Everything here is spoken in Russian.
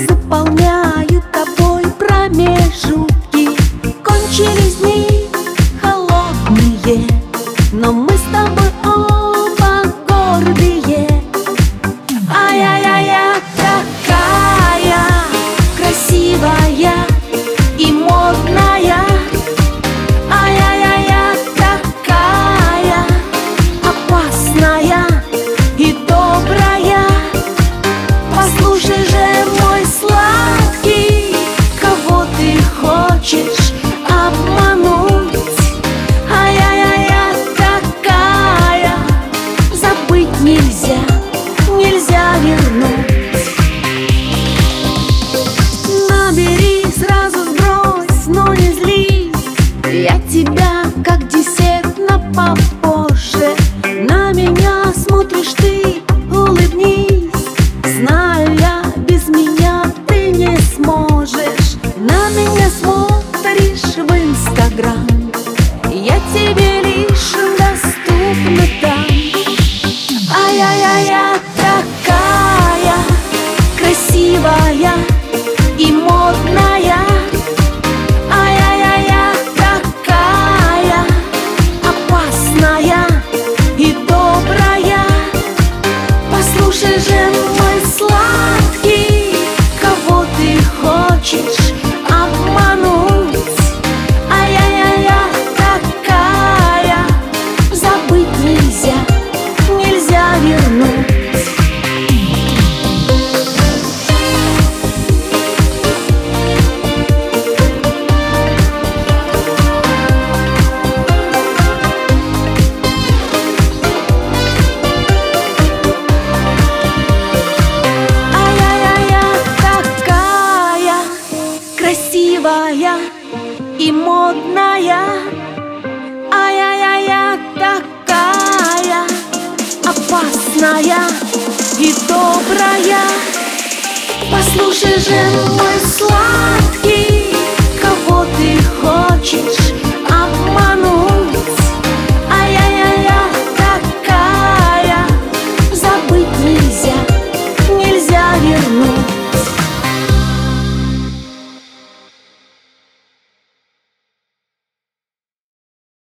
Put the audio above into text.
заполняют тобой промежутки. Кончились дни холодные, но мы с тобой оба гордые. Ай-яй-яй-я, такая красивая и модная. Ай-яй-яй-я, такая опасная и добрая. Послушай же, мой сладкий, кого ты хочешь обмануть? Ай-яй-яй-я, такая, забыть нельзя, нельзя вернуть. Набери, сразу сбрось, но не злись. Я тебя как десерт, но попозже. На меня смотришь ты, улыбнись. Знаю я, без меня ты не сможешь. На меня смотришь в Инстаграм, я тебе лишь доступна там. Ай-яй-яй-я, такая красивая и модная. Ай-яй-яй-я, такая опасная и добрая. Послушай же, мой сладкий, кого ты хочешь обмануть? Ай-яй-яй-я, такая, забыть нельзя, нельзя вернуть. Красивая и модная. Ай-яй-яй-я, такая опасная и добрая. Послушай же, мой сладкий, кого ты хочешь